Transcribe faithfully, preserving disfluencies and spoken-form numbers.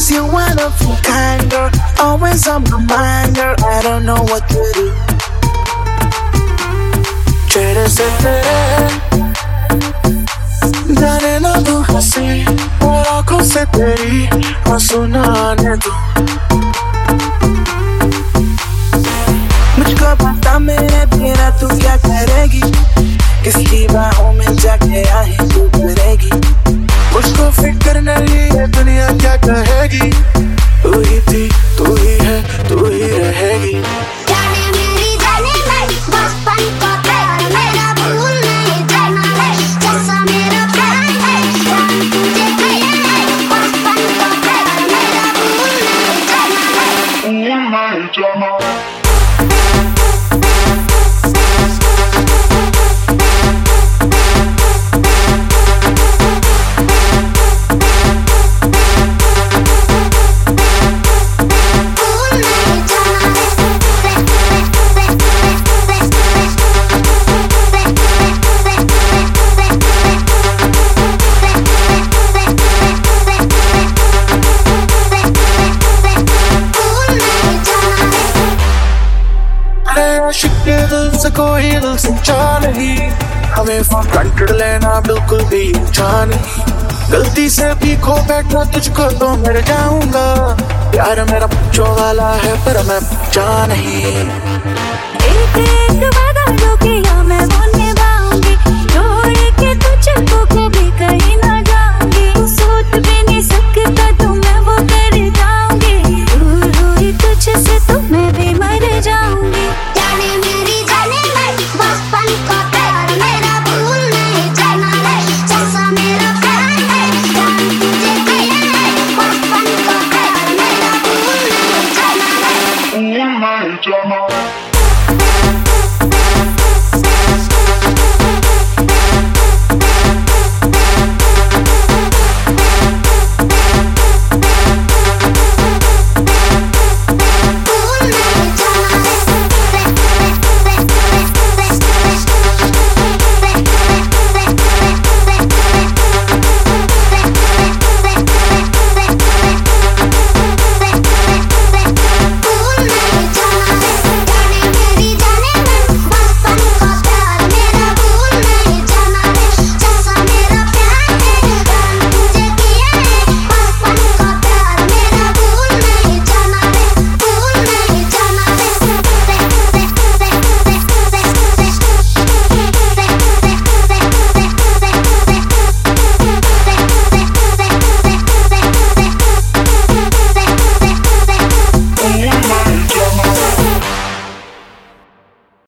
Cause you're one of a kind, girl. Always on my mind, girl. I don't know what to do. तेरे से तेरे जाने ना तू हंसी और आँखों से तेरी आंसू ना आने दो. मुझको पता मेरे बिना तू क्या करेगी, किसकी बाहों में जाके आहे तू करेगी. मुझको फिक्र नहीं है दुनिया क्या कहेगी, तू ही थी तू ही है तू ही रहेगी. जाने मेरी जाने मैं बचपन का प्यार मेरा भूल नहीं जाना है, जैसा मेरा प्यार है जान तुझे दिया है. बचपन का प्यार मेरा भूल नहीं जाना है, भूल नहीं जाना. आशिक के दिल से कोई दिल सच्चा नहीं, हमें फॉर ग्रांटेड लेना बिल्कुल भी अच्छा नहीं. गलती से भी खो बैठा तुझको तो मर जाऊंगा. प्यार मेरा बच्चों वाला है पर मैं बच्चा नहीं. एक एक वादा जो किया मैं वो निभाऊंगी, छोड़ के तुझको कभी कहीं ना जाऊंगी. सोच भी नहीं सकता तो मैं वो कर जाऊंगी, दूर हुई तुझसे तो मैं भी मर जाऊंगी. जाने मेरी जाने मैं बचपन का प्यार मेरा भूल नहीं जाना है, जैसा मेरा प्यार है जान तुझे दिया है. बचपन का प्यार मेरा भूल नहीं जाना है, भूल नहीं जाना.